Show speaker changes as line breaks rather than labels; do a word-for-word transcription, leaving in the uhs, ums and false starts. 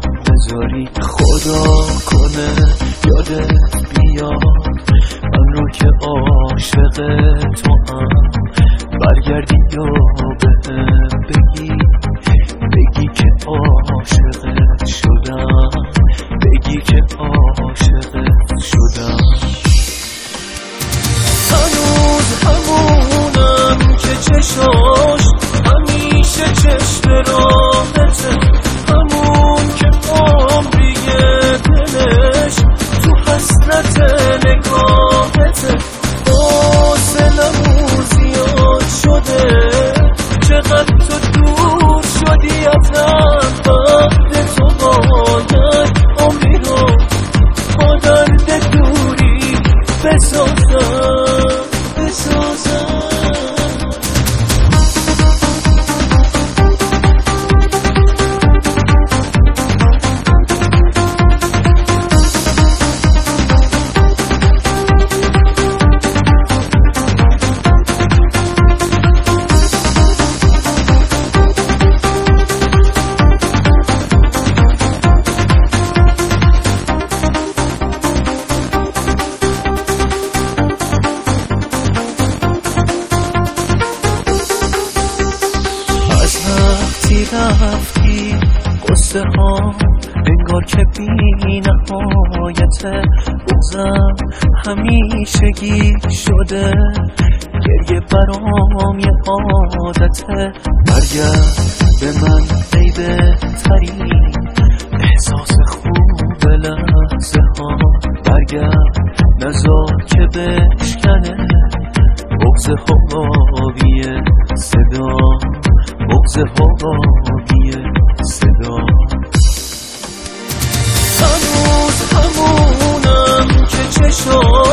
بذاری. خدا کنه یادت بیاد من رو که عاشق تو هم، برگردی یا بهم بگی بگی که عاشقت شدم، بگی که عاشقت شدم. هنوز همونم که چشاش همیشه چشم راحته، همون که عمریه دلش تو حسرت نگاهته. حاصلمون زیاد شده، چقدر تو دور شدی ازم، بعد تو باید عمری رو با درد دوری بسازم بسازم. وقتی رفتی قصه ها انگار که بی نهایته، بغضم همیشگی شده، گریه برام یه عادته. برگرد به من ای بهترین احساس خوب لحظه ها، برگرد نذار که بشکنه بغض حاوی صدا، بغض حاوی صدا. هنوز همونم که چشم